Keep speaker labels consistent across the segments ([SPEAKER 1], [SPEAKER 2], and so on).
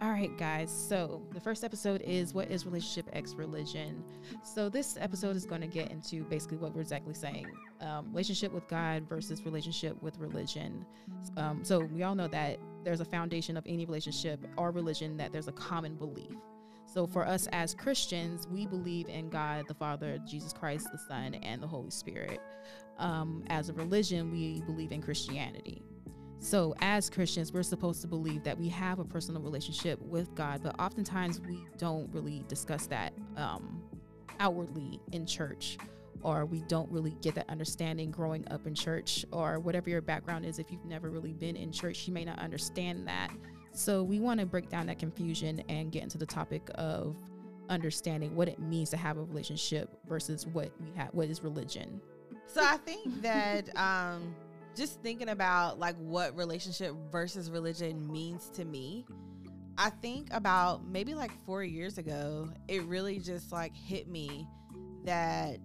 [SPEAKER 1] All right, guys. So the first episode is what is relationship X religion. So this episode is going to get into basically what we're exactly saying: relationship with God versus relationship with religion. So we all know that there's a foundation of any relationship or religion, that there's a common belief. So for us as Christians, we believe in God, the Father, Jesus Christ, the Son, and the Holy Spirit. As a religion, we believe in Christianity. So as Christians, we're supposed to believe that we have a personal relationship with God, but oftentimes we don't really discuss that outwardly in church, or we don't really get that understanding growing up in church, or whatever your background is. If you've never really been in church, you may not understand that. So we want to break down that confusion and get into the topic of understanding what it means to have a relationship versus what is religion.
[SPEAKER 2] So I think that just thinking about like what relationship versus religion means to me, I think about maybe like 4 years ago, it really just like hit me that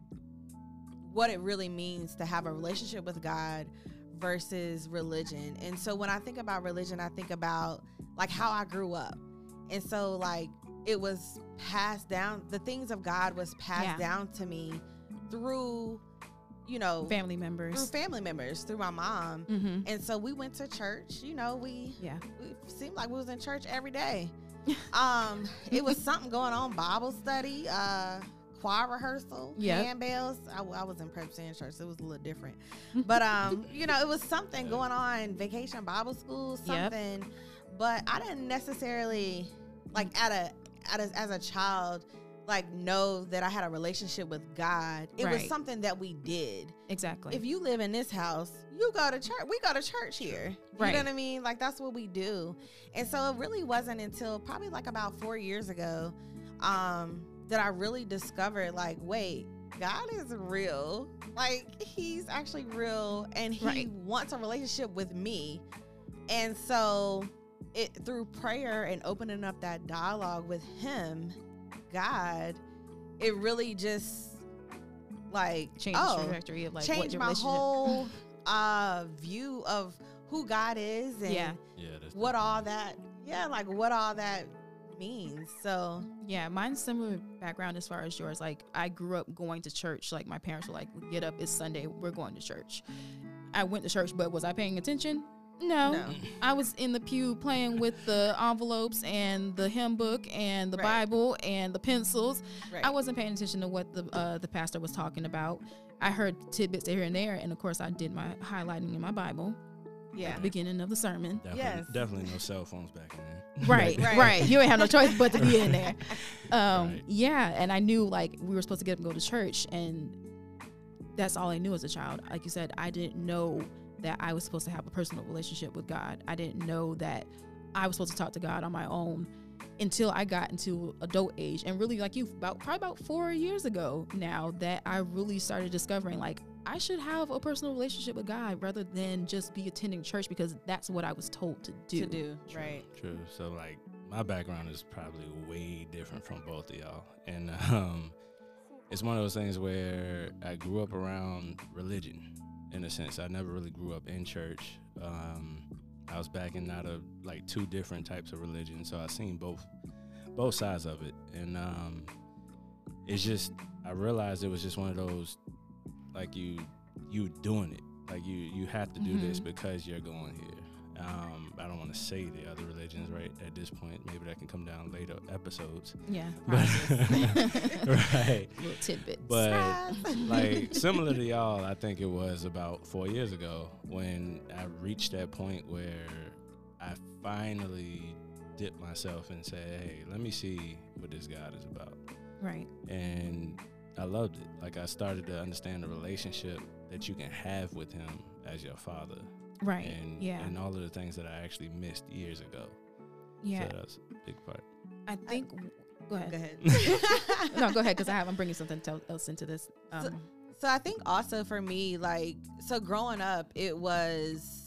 [SPEAKER 2] what it really means to have a relationship with God versus religion. And so when I think about religion, I think about like how I grew up. And so like it was passed down, the things of God was passed down to me through
[SPEAKER 1] family members,
[SPEAKER 2] through my mom.
[SPEAKER 1] Mm-hmm.
[SPEAKER 2] And so we went to church, we seemed like we was in church every day. It was something going on, Bible study, choir rehearsal, handbells. I was in Presbyterian church, so it was a little different. But, it was something going on, vacation Bible school, something. But I didn't necessarily, like as a child, like know that I had a relationship with God. It was something that we did.
[SPEAKER 1] Exactly.
[SPEAKER 2] If you live in this house, you go to church. We go to church here.
[SPEAKER 1] Right.
[SPEAKER 2] You know what I mean? Like that's what we do. And so it really wasn't until probably like about 4 years ago that I really discovered like, wait, God is real. Like he's actually real, and he wants a relationship with me. And so through prayer and opening up that dialogue with him, God, it really just like
[SPEAKER 1] changed the trajectory of like
[SPEAKER 2] changed my whole view of who God is and what all that means. So
[SPEAKER 1] mine's similar background as far as yours. Like I grew up going to church. Like my parents were like, get up, it's Sunday, we're going to church. I went to church, but was I paying attention? No. I was in the pew playing with the envelopes and the hymn book and the Bible and the pencils. I wasn't paying attention to what the pastor was talking about. I heard tidbits here and there, and of course I did my highlighting in my Bible at the beginning of the sermon.
[SPEAKER 3] Definitely no cell phones back in there.
[SPEAKER 1] Right. You ain't have no choice but to be in there. And I knew like we were supposed to get up and go to church, and that's all I knew as a child. Like you said, I didn't know that I was supposed to have a personal relationship with God. I didn't know that I was supposed to talk to God on my own until I got into adult age. And really, like probably about 4 years ago now, that I really started discovering like I should have a personal relationship with God rather than just be attending church because that's what I was told to do.
[SPEAKER 3] True. So like my background is probably way different from both of y'all. And it's one of those things where I grew up around religion. In a sense, I never really grew up in church. I was backing out of like two different types of religion, so I've seen both sides of it. And it's just, I realized it was just one of those, like you doing it, like you have to do this because you're going here. I don't want to say the other religions right at this point. Maybe that can come down later episodes.
[SPEAKER 1] Right.
[SPEAKER 3] Little
[SPEAKER 1] tidbits.
[SPEAKER 3] But like similar to y'all, I think it was about 4 years ago when I reached that point where I finally dipped myself and said, hey, let me see what this God is about.
[SPEAKER 1] Right.
[SPEAKER 3] And I loved it. Like I started to understand the relationship that you can have with him as your father.
[SPEAKER 1] Right.
[SPEAKER 3] And all of the things that I actually missed years ago.
[SPEAKER 1] Yeah.
[SPEAKER 3] So that's a big part.
[SPEAKER 1] I think. Go ahead.
[SPEAKER 2] No,
[SPEAKER 1] go ahead, because I'm bringing something else into this.
[SPEAKER 2] So I think also for me, like, so growing up, it was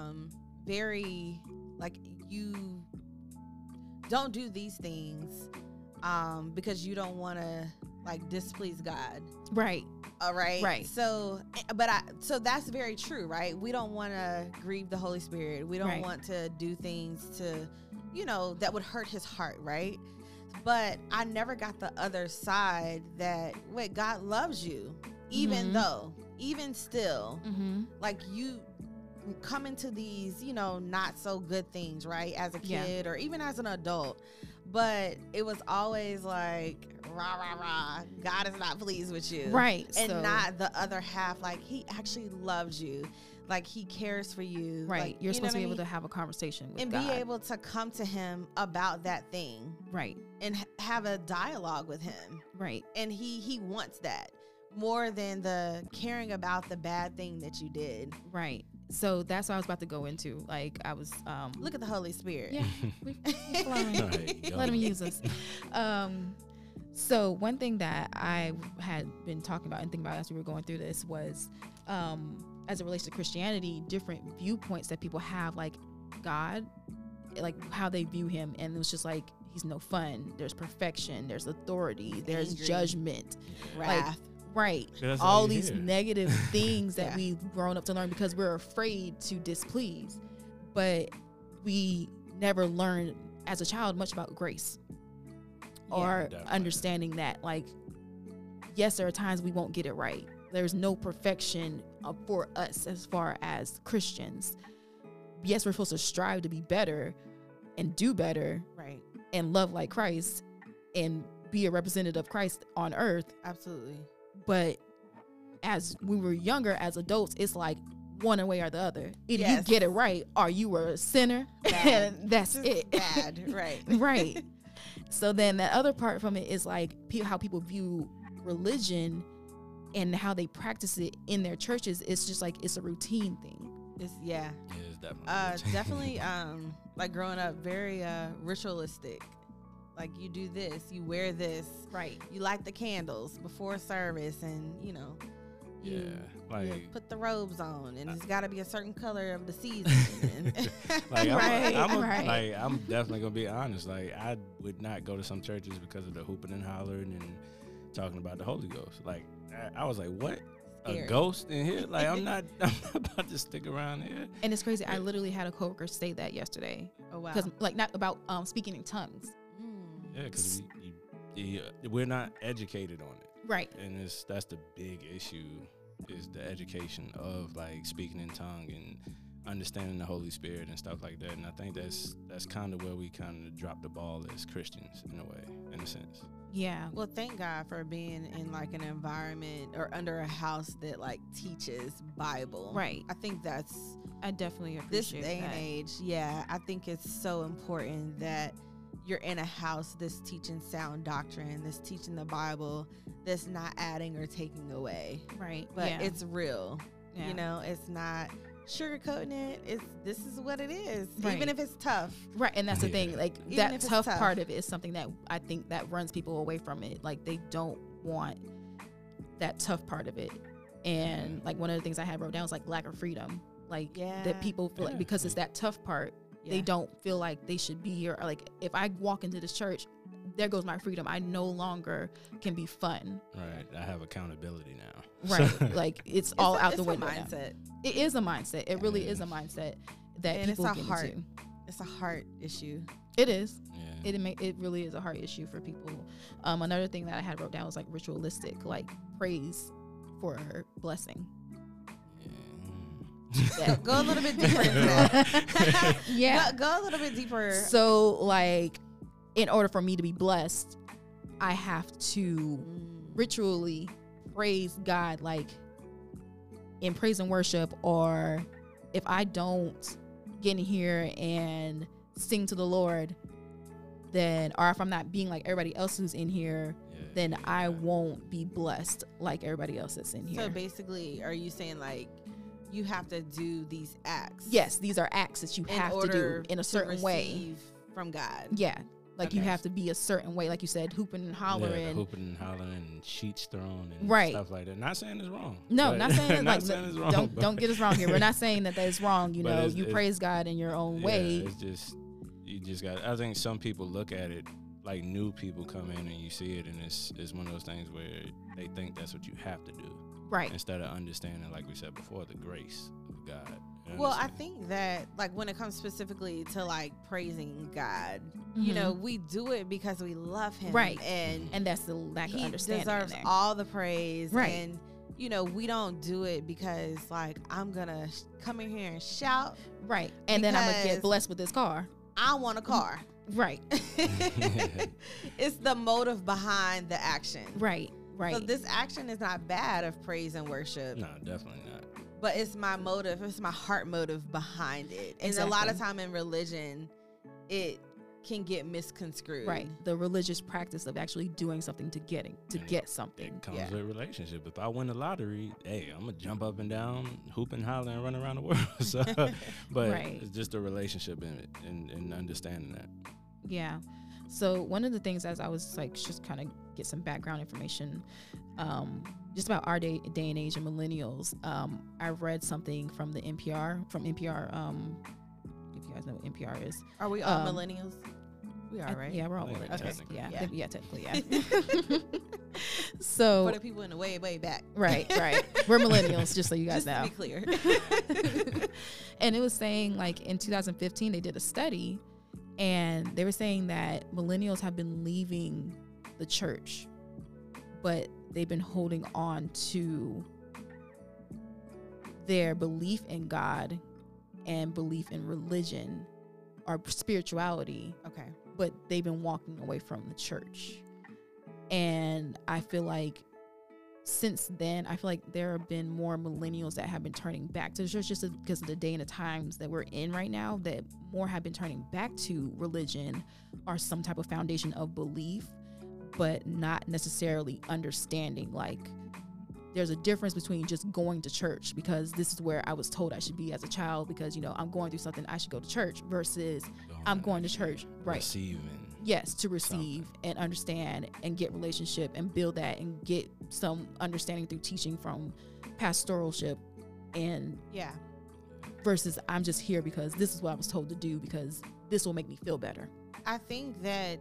[SPEAKER 2] very like you don't do these things because you don't want to like displease God.
[SPEAKER 1] Right.
[SPEAKER 2] All right.
[SPEAKER 1] Right.
[SPEAKER 2] So that's very true, right? We don't want to grieve the Holy Spirit. We don't
[SPEAKER 1] Right.
[SPEAKER 2] want to do things to, that would hurt his heart, right? But I never got the other side that, wait, God loves you, even still, like you come into these, not so good things, right? As a kid or even as an adult. But it was always like, rah, rah, rah, God is not pleased with you.
[SPEAKER 1] Right.
[SPEAKER 2] And
[SPEAKER 1] so,
[SPEAKER 2] not the other half, like he actually loves you. Like he cares for you.
[SPEAKER 1] right.
[SPEAKER 2] Like,
[SPEAKER 1] You're supposed to be
[SPEAKER 2] what I
[SPEAKER 1] able to
[SPEAKER 2] mean?
[SPEAKER 1] have a conversation with
[SPEAKER 2] And
[SPEAKER 1] God.
[SPEAKER 2] be able to come to him about that thing
[SPEAKER 1] Right.
[SPEAKER 2] and have a dialogue with him.
[SPEAKER 1] Right.
[SPEAKER 2] And he wants that more than the caring about the bad thing that you did.
[SPEAKER 1] Right. So that's what I was about to go into. Like I was
[SPEAKER 2] Look at the Holy Spirit.
[SPEAKER 1] yeah, we're flowing.
[SPEAKER 3] All right, go.
[SPEAKER 1] Let him use us. So one thing that I had been talking about and thinking about as we were going through this was as it relates to Christianity, different viewpoints that people have, like God, like how they view him. And it was just like, he's no fun. There's perfection. There's authority. There's
[SPEAKER 2] angry.
[SPEAKER 1] Judgment.
[SPEAKER 2] Wrath.
[SPEAKER 1] Right.
[SPEAKER 3] That's
[SPEAKER 1] All
[SPEAKER 3] all you
[SPEAKER 1] these
[SPEAKER 3] hear.
[SPEAKER 1] negative things that
[SPEAKER 2] Yeah.
[SPEAKER 1] we've grown up to learn because we're afraid to displease. But we never learned as a child much about grace or
[SPEAKER 3] definitely.
[SPEAKER 1] understanding that, like, yes, there are times we won't get it right. There's no perfection for us as far as Christians. Yes, we're supposed to strive to be better and do better
[SPEAKER 2] Right.
[SPEAKER 1] and love like Christ and be a representative of Christ on earth.
[SPEAKER 2] Absolutely.
[SPEAKER 1] But as we were younger, as adults, it's like one way or the other. Either you
[SPEAKER 2] Yes.
[SPEAKER 1] get it right or you were a sinner,
[SPEAKER 2] Bad.
[SPEAKER 1] and that's
[SPEAKER 2] Just
[SPEAKER 1] it.
[SPEAKER 2] bad. Right.
[SPEAKER 1] Right. So then the other part from it is like how people view religion and how they practice it in their churches. It's just like it's a routine thing.
[SPEAKER 2] It's, yeah.
[SPEAKER 3] Yeah, it's definitely.
[SPEAKER 2] Definitely like growing up very ritualistic. Like you do this, you wear this,
[SPEAKER 1] Right.
[SPEAKER 2] you light the candles before service, and you
[SPEAKER 3] Yeah, like
[SPEAKER 2] put the robes on, and it's got to be a certain color of the season.
[SPEAKER 3] like
[SPEAKER 1] Right, right.
[SPEAKER 3] like I'm definitely gonna be honest. Like I would not go to some churches because of the hooping and hollering and talking about the Holy Ghost. Like I was like, what?
[SPEAKER 2] Scary.
[SPEAKER 3] A ghost in here? Like I'm not about to stick around here.
[SPEAKER 1] And it's crazy. I literally had a coworker say that yesterday.
[SPEAKER 2] Oh wow.
[SPEAKER 1] Because like not about speaking in tongues.
[SPEAKER 2] Mm.
[SPEAKER 3] Yeah, because we're not educated on it,
[SPEAKER 1] Right.
[SPEAKER 3] and that's the big issue is the education of like speaking in tongue and understanding the Holy Spirit and stuff like that. And I think that's kind of where we kind of drop the ball as Christians in a way, in a sense.
[SPEAKER 1] Yeah.
[SPEAKER 2] Well, thank God for being in like an environment or under a house that like teaches Bible.
[SPEAKER 1] Right.
[SPEAKER 2] I think that's
[SPEAKER 1] I definitely
[SPEAKER 2] this
[SPEAKER 1] appreciate
[SPEAKER 2] day
[SPEAKER 1] that.
[SPEAKER 2] and age. Yeah, I think it's so important that you're in a house that's teaching sound doctrine, that's teaching the Bible, that's not adding or taking away,
[SPEAKER 1] Right.
[SPEAKER 2] but
[SPEAKER 1] yeah.
[SPEAKER 2] it's real.
[SPEAKER 1] Yeah.
[SPEAKER 2] You know, it's not sugarcoating it. This is what it is,
[SPEAKER 1] Right.
[SPEAKER 2] even if it's tough.
[SPEAKER 1] Right, and that's the
[SPEAKER 3] Yeah.
[SPEAKER 1] thing. Like
[SPEAKER 2] Even
[SPEAKER 1] that
[SPEAKER 2] if it's
[SPEAKER 1] tough
[SPEAKER 2] tough.
[SPEAKER 1] part of it is something that I think that runs people away from it. Like they don't want that tough part of it. And like one of the things I had wrote down was like lack of freedom. Like
[SPEAKER 2] Yeah.
[SPEAKER 1] that people feel like
[SPEAKER 3] Yeah.
[SPEAKER 1] because it's that tough part, they
[SPEAKER 2] Yeah.
[SPEAKER 1] don't feel like they should be here. Or like if I walk into this church, there goes my freedom. I no longer can be fun.
[SPEAKER 3] Right. I have accountability now.
[SPEAKER 1] Right. Like it's all out the
[SPEAKER 2] it's a
[SPEAKER 1] window. now.
[SPEAKER 2] mindset.
[SPEAKER 1] It is a mindset. It really
[SPEAKER 3] Yeah.
[SPEAKER 1] is a mindset that
[SPEAKER 2] And it's
[SPEAKER 1] people
[SPEAKER 2] a
[SPEAKER 1] get
[SPEAKER 2] heart.
[SPEAKER 1] into.
[SPEAKER 2] It's a heart issue.
[SPEAKER 1] It is.
[SPEAKER 3] Yeah.
[SPEAKER 1] It really is a hard issue for people. Another thing that I had wrote down was like ritualistic, like praise for blessing.
[SPEAKER 3] Yeah.
[SPEAKER 2] Go a little bit deeper into that.
[SPEAKER 1] Yeah.
[SPEAKER 2] Go a little bit deeper.
[SPEAKER 1] So like, in order for me to be blessed, I have to ritually praise God, like in praise and worship. Or if I don't get in here and sing to the Lord, then, or if I'm not being like everybody else who's in here,
[SPEAKER 3] Yeah.
[SPEAKER 1] then I won't be blessed like everybody else that's in here.
[SPEAKER 2] So basically, are you saying like you have to do these acts?
[SPEAKER 1] Yes, these are acts that you
[SPEAKER 2] in
[SPEAKER 1] have to
[SPEAKER 2] order
[SPEAKER 1] do in a certain way.
[SPEAKER 2] receive from God.
[SPEAKER 1] Yeah. Like you
[SPEAKER 2] Okay.
[SPEAKER 1] have to be a certain way, like you said, hooping and
[SPEAKER 3] Yeah,
[SPEAKER 1] hollering.
[SPEAKER 3] the hooping and hollering and sheets thrown and
[SPEAKER 1] Right.
[SPEAKER 3] stuff like that. Not saying it's wrong.
[SPEAKER 1] No,
[SPEAKER 3] but-
[SPEAKER 1] not saying that,
[SPEAKER 3] not
[SPEAKER 1] like
[SPEAKER 3] saying it's wrong,
[SPEAKER 1] don't
[SPEAKER 3] but-
[SPEAKER 1] don't get us wrong here. We're not saying that is wrong. You
[SPEAKER 3] But
[SPEAKER 1] know,
[SPEAKER 3] it's-
[SPEAKER 1] you
[SPEAKER 3] it's-
[SPEAKER 1] praise God in your own way.
[SPEAKER 3] Yeah, it's just you just got. I think some people look at it like new people come in and you see it, and it's one of those things where they think that's what you have to do.
[SPEAKER 1] Right.
[SPEAKER 3] instead of understanding, like we said before, the grace of God.
[SPEAKER 2] Well, I think that, like, when it comes specifically to, like, praising God, you
[SPEAKER 1] Mhm.
[SPEAKER 2] know, we do it because we love him.
[SPEAKER 1] Right.
[SPEAKER 2] And
[SPEAKER 1] And that's the lack of
[SPEAKER 2] he
[SPEAKER 1] understanding.
[SPEAKER 2] deserves
[SPEAKER 1] in there.
[SPEAKER 2] all the praise.
[SPEAKER 1] Right.
[SPEAKER 2] And, you know, we don't do it because, like, I'm going to come in here and shout.
[SPEAKER 1] Right. And then I'm going to
[SPEAKER 2] Because-
[SPEAKER 1] get blessed with this car.
[SPEAKER 2] I want a car.
[SPEAKER 1] Right.
[SPEAKER 2] It's the motive behind the action.
[SPEAKER 1] Right. Right.
[SPEAKER 2] So this action is not bad of praise and worship.
[SPEAKER 3] no, definitely not.
[SPEAKER 2] But it's my motive. It's my heart motive behind it. And a lot of
[SPEAKER 1] Exactly.
[SPEAKER 2] time in religion, it can get misconstrued.
[SPEAKER 1] Right. The religious practice of actually doing something to get something.
[SPEAKER 3] It comes
[SPEAKER 2] Yeah.
[SPEAKER 3] with relationship. If I win the lottery, hey, I'm gonna jump up and down, hoop and holler, and run around the world. So, but
[SPEAKER 1] Right.
[SPEAKER 3] it's just a relationship in it, and understanding that.
[SPEAKER 1] Yeah. So one of the things, as I was like, just kind of get some background information, just about our day and age and millennials. I read something from the NPR, if you guys know what NPR is.
[SPEAKER 2] Are we all
[SPEAKER 1] Um,
[SPEAKER 2] millennials? We are, right?
[SPEAKER 1] Yeah, we're all
[SPEAKER 3] I think
[SPEAKER 1] millennials.
[SPEAKER 3] technically.
[SPEAKER 1] Yeah,
[SPEAKER 2] Yeah.
[SPEAKER 1] yeah, technically, yeah. So
[SPEAKER 2] For the people in the way back.
[SPEAKER 1] right, we're millennials, just so you guys
[SPEAKER 2] Just
[SPEAKER 1] know.
[SPEAKER 2] to be clear.
[SPEAKER 1] And it was saying, like, in 2015 they did a study, and they were saying that millennials have been leaving the church, but they've been holding on to their belief in God and belief in religion or spirituality,
[SPEAKER 2] Okay.
[SPEAKER 1] but they've been walking away from the church. And I feel like since then, I feel like there have been more millennials that have been turning back to the church, just because of the day and the times that we're in right now, that more have been turning back to religion or some type of foundation of belief, but not necessarily understanding, like, there's a difference between just going to church because this is where I was told I should be as a child because, you know, I'm going through something, I should go to church, versus I'm going to church, right?
[SPEAKER 3] Receiving.
[SPEAKER 1] Yes, to receive and understand and get relationship and build that and get some understanding through teaching from pastoralship, and
[SPEAKER 2] Yeah.
[SPEAKER 1] versus I'm just here because this is what I was told to do because this will make me feel better.
[SPEAKER 2] I think that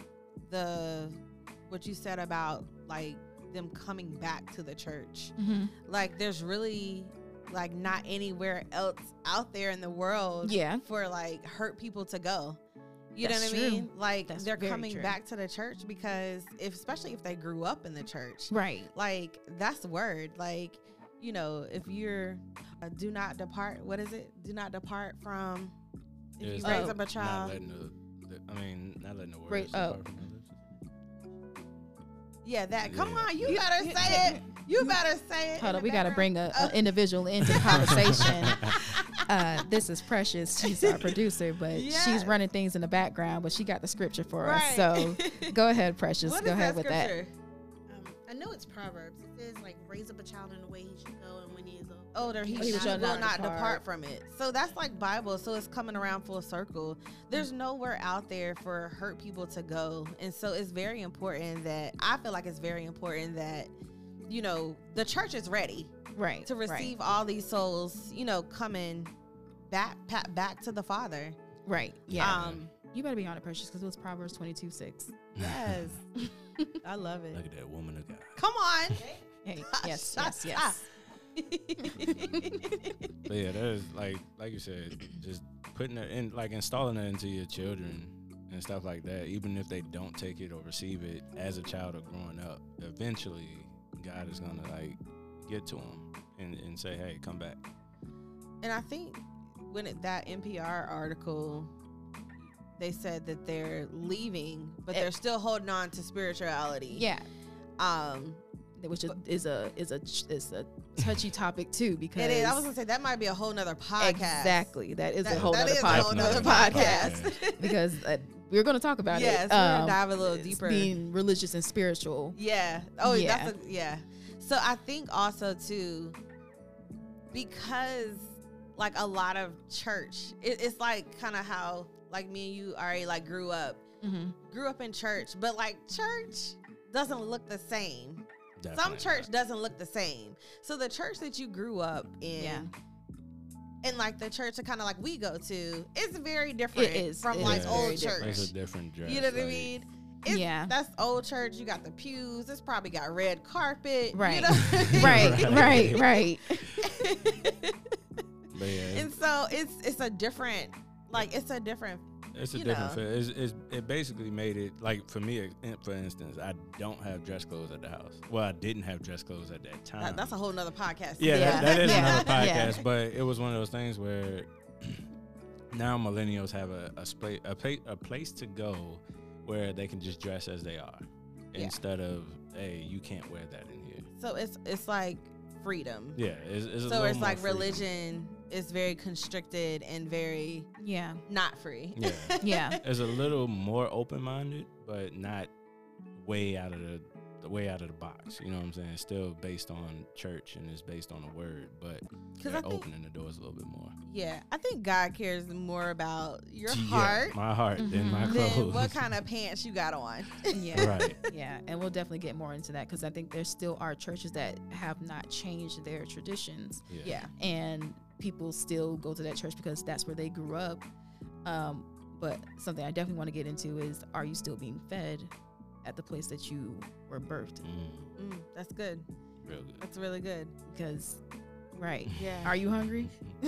[SPEAKER 2] what you said about, like, them coming back to the church, like, there's really, like, not anywhere else out there in the world
[SPEAKER 1] Yeah.
[SPEAKER 2] for, like, hurt people to go. You
[SPEAKER 1] That's
[SPEAKER 2] know what
[SPEAKER 1] true.
[SPEAKER 2] I mean? Like,
[SPEAKER 1] That's
[SPEAKER 2] they're
[SPEAKER 1] very
[SPEAKER 2] coming
[SPEAKER 1] true.
[SPEAKER 2] back to the church because especially if they grew up in the church,
[SPEAKER 1] Right.
[SPEAKER 2] like, that's the word. Like, you know, if you're do not depart, what is it? Do not depart from, if
[SPEAKER 3] It's
[SPEAKER 2] you raise
[SPEAKER 1] not-
[SPEAKER 2] up a child.
[SPEAKER 3] Not letting not letting the words
[SPEAKER 1] Right,
[SPEAKER 3] depart from your lips.
[SPEAKER 2] Yeah, that. Come
[SPEAKER 3] Yeah.
[SPEAKER 2] on, you better say it. You better say it.
[SPEAKER 1] Hold
[SPEAKER 2] in
[SPEAKER 1] on,
[SPEAKER 2] the
[SPEAKER 1] we got to
[SPEAKER 2] background.
[SPEAKER 1] bring a individual into the conversation. This is Precious. She's our producer, but
[SPEAKER 2] Yeah.
[SPEAKER 1] she's running things in the background, but she got the scripture for
[SPEAKER 2] Right.
[SPEAKER 1] us. So go ahead, Precious.
[SPEAKER 2] What
[SPEAKER 1] Go
[SPEAKER 2] is
[SPEAKER 1] ahead with that.
[SPEAKER 2] scripture?
[SPEAKER 4] I know it's Proverbs. It says, like, raise up a child in the way he should go, and when he is old.
[SPEAKER 2] Older, he
[SPEAKER 1] He
[SPEAKER 2] will
[SPEAKER 1] shall
[SPEAKER 2] not
[SPEAKER 1] not
[SPEAKER 2] depart.
[SPEAKER 1] depart.
[SPEAKER 2] From it. So that's like Bible. So it's coming around full circle. There's nowhere out there for hurt people to go. And so it's very important that, I feel like it's very important that, you know, the church is ready
[SPEAKER 1] Right.
[SPEAKER 2] to receive all these souls, you know, coming back to the Father.
[SPEAKER 1] Right. Yeah.
[SPEAKER 2] Um,
[SPEAKER 1] You better be on it, Precious, because it was Proverbs 22:6.
[SPEAKER 2] yes. I love it.
[SPEAKER 3] Look at that woman of God.
[SPEAKER 2] Come on.
[SPEAKER 1] Hey,
[SPEAKER 2] Ah,
[SPEAKER 1] yes,
[SPEAKER 2] shut
[SPEAKER 1] yes, yes.
[SPEAKER 3] But yeah, that is like you said, just putting it in, like installing it into your children and stuff like that. Even if they don't take it or receive it as a child or growing up, eventually God is gonna, like, get to them and say, "Hey, come back."
[SPEAKER 2] And I think that NPR article, they said that they're leaving, but they're still holding on to spirituality.
[SPEAKER 1] Yeah.
[SPEAKER 2] Um,
[SPEAKER 1] Which is a touchy topic too, because
[SPEAKER 2] it is. I was gonna say that might be a whole nother podcast.
[SPEAKER 1] Exactly, that is a
[SPEAKER 2] That-
[SPEAKER 1] whole
[SPEAKER 2] that
[SPEAKER 1] other
[SPEAKER 2] is a whole nother
[SPEAKER 1] podcast. Because we're going to talk about
[SPEAKER 2] Yes,
[SPEAKER 1] it.
[SPEAKER 2] we're gonna dive a little
[SPEAKER 1] it's
[SPEAKER 2] deeper.
[SPEAKER 1] being religious and spiritual.
[SPEAKER 2] Yeah. Oh,
[SPEAKER 1] Yeah.
[SPEAKER 2] yeah. So I think also too, because like a lot of church, it's like kind of how like me and you already like grew up in church, but like church doesn't look the same. Some
[SPEAKER 3] Definitely
[SPEAKER 2] church
[SPEAKER 3] not.
[SPEAKER 2] doesn't look the same. So the church that you grew up in,
[SPEAKER 1] Yeah.
[SPEAKER 2] and like the church that kind of like we go to, it's very different
[SPEAKER 1] It is.
[SPEAKER 2] from
[SPEAKER 1] It
[SPEAKER 2] like
[SPEAKER 1] is
[SPEAKER 2] old
[SPEAKER 1] very
[SPEAKER 2] church.
[SPEAKER 1] different.
[SPEAKER 3] It's a different dress.
[SPEAKER 2] You know what I
[SPEAKER 3] like,
[SPEAKER 2] mean?
[SPEAKER 1] Yeah.
[SPEAKER 2] That's old church. You got the pews. It's probably got red carpet.
[SPEAKER 1] Right.
[SPEAKER 2] You know?
[SPEAKER 1] Right.
[SPEAKER 3] But yeah,
[SPEAKER 2] And so it's a different, like, it's a different.
[SPEAKER 3] it's a
[SPEAKER 2] you
[SPEAKER 3] different
[SPEAKER 2] know.
[SPEAKER 3] feel. It basically made it like for me. For instance, I don't have dress clothes at the house. Well, I didn't have dress clothes at that time.
[SPEAKER 2] That's a whole nother podcast.
[SPEAKER 3] Yeah,
[SPEAKER 1] Yeah.
[SPEAKER 3] that is
[SPEAKER 1] Yeah.
[SPEAKER 3] another podcast.
[SPEAKER 1] Yeah.
[SPEAKER 3] But it was one of those things where now millennials have a place to go where they can just dress as they are,
[SPEAKER 2] Yeah.
[SPEAKER 3] instead of, hey, you can't wear that in here.
[SPEAKER 2] So it's like freedom.
[SPEAKER 3] Yeah, it's a
[SPEAKER 2] So
[SPEAKER 3] little
[SPEAKER 2] it's
[SPEAKER 3] more
[SPEAKER 2] like
[SPEAKER 3] freedom.
[SPEAKER 2] religion is very constricted and very
[SPEAKER 1] Yeah.
[SPEAKER 2] not free.
[SPEAKER 3] Yeah,
[SPEAKER 1] Yeah.
[SPEAKER 3] it's a little more open minded, but not way out of the way out of the box. You know what I'm saying? It's still based on church and it's based on the word, but
[SPEAKER 2] 'Cause
[SPEAKER 3] they're
[SPEAKER 2] I think-
[SPEAKER 3] opening the doors a little bit more.
[SPEAKER 2] Yeah, I think God cares more about your
[SPEAKER 3] Yeah,
[SPEAKER 2] heart
[SPEAKER 3] my heart, than my
[SPEAKER 1] Mhm.
[SPEAKER 2] than
[SPEAKER 3] clothes.
[SPEAKER 2] what kind of pants you got on.
[SPEAKER 1] Yeah.
[SPEAKER 3] Right.
[SPEAKER 1] Yeah, and we'll definitely get more into that because I think there still are churches that have not changed their traditions,
[SPEAKER 2] Yeah.
[SPEAKER 1] and people still go to that church because that's where they grew up. But something I definitely want to get into is: are you still being fed at the place that you were birthed?
[SPEAKER 2] That's good.
[SPEAKER 3] Real good.
[SPEAKER 2] That's really good.
[SPEAKER 1] Because, right?
[SPEAKER 2] Yeah.
[SPEAKER 1] Are you hungry?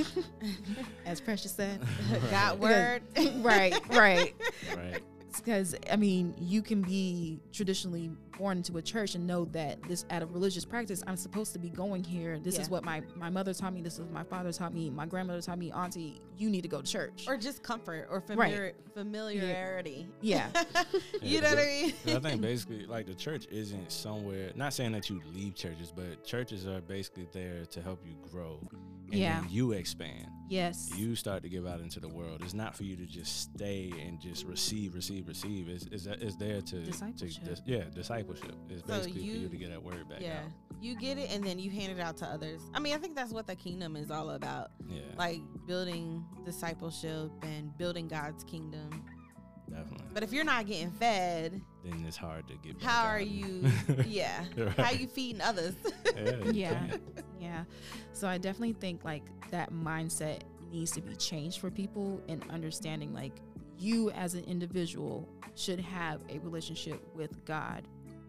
[SPEAKER 1] As Precious said.
[SPEAKER 2] Got word.
[SPEAKER 1] Right.
[SPEAKER 3] Right.
[SPEAKER 1] Because I mean, you can be traditionally born into a church and know that this, out of religious practice, I'm supposed to be going here. This is
[SPEAKER 2] Yeah.
[SPEAKER 1] what my mother taught me. This is what my father taught me. My grandmother taught me. Auntie, you need to go to church.
[SPEAKER 2] Or just comfort or
[SPEAKER 1] Right.
[SPEAKER 2] familiarity.
[SPEAKER 1] Yeah.
[SPEAKER 2] You know what I mean?
[SPEAKER 3] I think basically, like, the church isn't somewhere. Not saying that you leave churches, but churches are basically there to help you grow, and
[SPEAKER 1] Yeah.
[SPEAKER 3] then you expand.
[SPEAKER 1] Yes.
[SPEAKER 3] You start to give out into the world. It's not for you to just stay and just receive. It's there to
[SPEAKER 1] Discipleship.
[SPEAKER 3] discipleship. It's
[SPEAKER 2] So
[SPEAKER 3] basically for
[SPEAKER 2] you-
[SPEAKER 3] you to get that word back
[SPEAKER 2] Yeah.
[SPEAKER 3] out.
[SPEAKER 2] You get it and then you hand it out to others. I mean, I think that's what the kingdom is all about.
[SPEAKER 3] Yeah,
[SPEAKER 2] Like building discipleship and building God's kingdom.
[SPEAKER 3] definitely.
[SPEAKER 2] But if you're not getting fed,
[SPEAKER 3] Then it's hard to get back
[SPEAKER 2] how
[SPEAKER 3] out.
[SPEAKER 2] are you? Yeah.
[SPEAKER 3] Right.
[SPEAKER 2] How you feeding others?
[SPEAKER 3] Yeah. you
[SPEAKER 1] Yeah.
[SPEAKER 3] can't.
[SPEAKER 1] Yeah. So I definitely think like that mindset needs to be changed for people, and understanding like you as an individual should have a relationship with God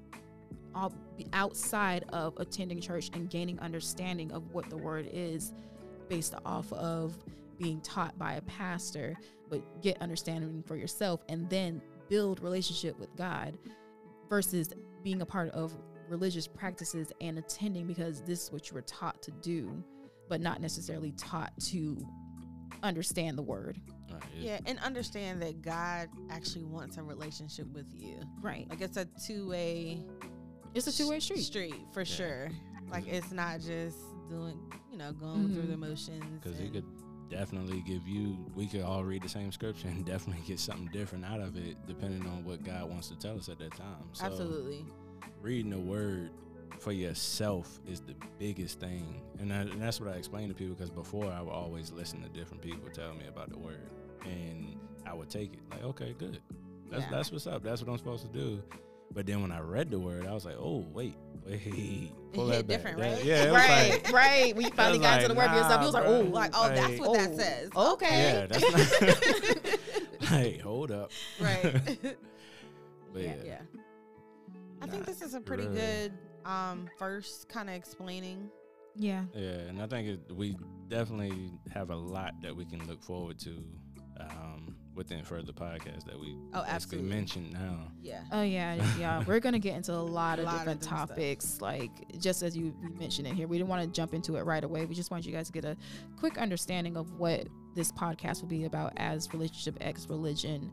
[SPEAKER 1] outside of attending church and gaining understanding of what the word is based off of being taught by a pastor, but get understanding for yourself and then build relationship with God versus being a part of religious practices and attending because this is what you were taught to do, but not necessarily taught to understand the word.
[SPEAKER 3] Right,
[SPEAKER 2] Yeah, and understand that God actually wants a relationship with you.
[SPEAKER 1] Right.
[SPEAKER 2] Like it's a two-way
[SPEAKER 1] It's a two-way street.
[SPEAKER 2] Street for
[SPEAKER 3] Yeah.
[SPEAKER 2] sure. Like it's not just doing, going through
[SPEAKER 1] Mhm.
[SPEAKER 2] the motions.
[SPEAKER 3] Because he
[SPEAKER 2] and-
[SPEAKER 3] could definitely give you, we could all read the same scripture and definitely get something different out of it depending on what God wants to tell us at that time. So
[SPEAKER 2] Absolutely.
[SPEAKER 3] reading the word for yourself is the biggest thing. And that's what I explain to people, because before I would always listen to different people tell me about the word. And I would take it like, okay, good.
[SPEAKER 2] Yeah.
[SPEAKER 3] That's what's up. That's what I'm supposed to do. But then when I read the word, I was like, oh, wait. Pull
[SPEAKER 2] hit
[SPEAKER 3] that back.
[SPEAKER 2] different,
[SPEAKER 3] That-
[SPEAKER 2] right?
[SPEAKER 3] Yeah, it was like,
[SPEAKER 1] Right. When you finally got into the word for yourself, you was like, oh,
[SPEAKER 2] Like, oh, that's what that
[SPEAKER 1] Oh.
[SPEAKER 2] says.
[SPEAKER 1] okay.
[SPEAKER 3] yeah, that's not. Hey, hold up.
[SPEAKER 2] Right.
[SPEAKER 3] But yeah.
[SPEAKER 2] Yeah. I think
[SPEAKER 3] Nah,
[SPEAKER 2] this is a pretty
[SPEAKER 3] really.
[SPEAKER 2] good first kind of explaining.
[SPEAKER 1] Yeah.
[SPEAKER 3] Yeah, and I think we definitely have a lot that we can look forward to within further podcasts that we
[SPEAKER 2] Oh,
[SPEAKER 3] basically
[SPEAKER 2] absolutely.
[SPEAKER 3] mentioned now.
[SPEAKER 2] Yeah.
[SPEAKER 1] Oh yeah. We're gonna get into a lot of
[SPEAKER 2] A lot of
[SPEAKER 1] different
[SPEAKER 2] different stuff.
[SPEAKER 1] topics. Like just as we mentioned it here, we didn't want to jump into it right away. We just want you guys to get a quick understanding of what this podcast will be about as Relationship X Religion.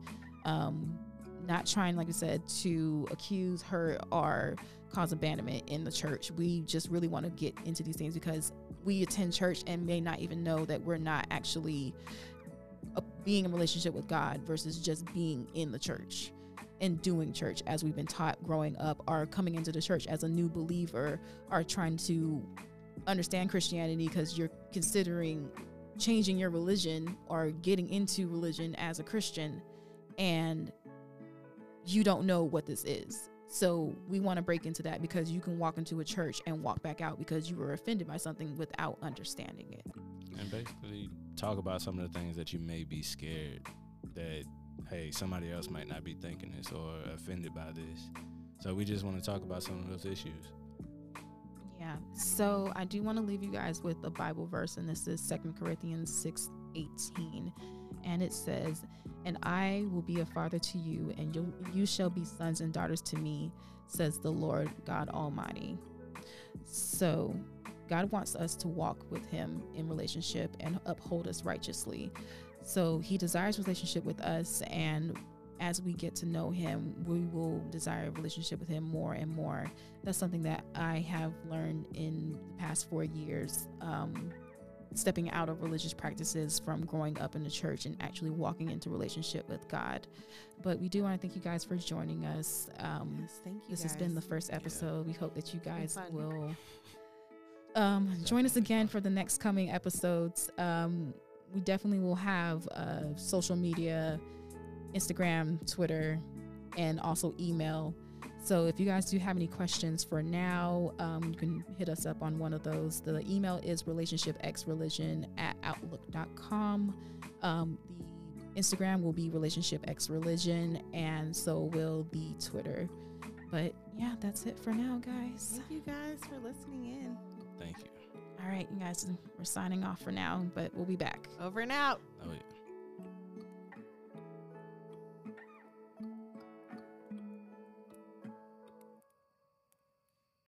[SPEAKER 1] Not trying, like I said, to accuse, hurt, or cause abandonment in the church. We just really want to get into these things because we attend church and may not even know that we're not actually being in a relationship with God versus just being in the church and doing church as we've been taught growing up, or coming into the church as a new believer, or trying to understand Christianity because you're considering changing your religion or getting into religion as a Christian and you don't know what this is. So we want to break into that because you can walk into a church and walk back out because you were offended by something without understanding it.
[SPEAKER 3] And basically talk about some of the things that you may be scared that hey, somebody else might not be thinking this or offended by this. So we just want to talk about some of those issues.
[SPEAKER 1] Yeah. So I do want to leave you guys with a Bible verse, and this is 2 Corinthians 6:18. And it says, "And I will be a father to you, and you shall be sons and daughters to me, says the Lord God Almighty." So God wants us to walk with him in relationship and uphold us righteously. So he desires relationship with us, and as we get to know him, we will desire a relationship with him more and more. That's something that I have learned in the past 4 years, stepping out of religious practices from growing up in the church and actually walking into relationship with God. But we do want to thank you guys for joining us.
[SPEAKER 2] Yes, thank you.
[SPEAKER 1] This
[SPEAKER 2] guys.
[SPEAKER 1] has been the first episode. We hope that you guys
[SPEAKER 2] fun.
[SPEAKER 1] will join us again for the next coming episodes. We definitely will have social media, Instagram, Twitter, and also email. So if you guys do have any questions for now, you can hit us up on one of those. The email is relationshipxreligion@outlook.com. The Instagram will be relationshipxreligion, and so will the Twitter. But yeah, that's it for now, guys.
[SPEAKER 2] Thank you guys for listening in.
[SPEAKER 3] Thank you.
[SPEAKER 1] All right, you guys, we're signing off for now, but we'll be back.
[SPEAKER 2] Over and out.
[SPEAKER 3] Oh, yeah.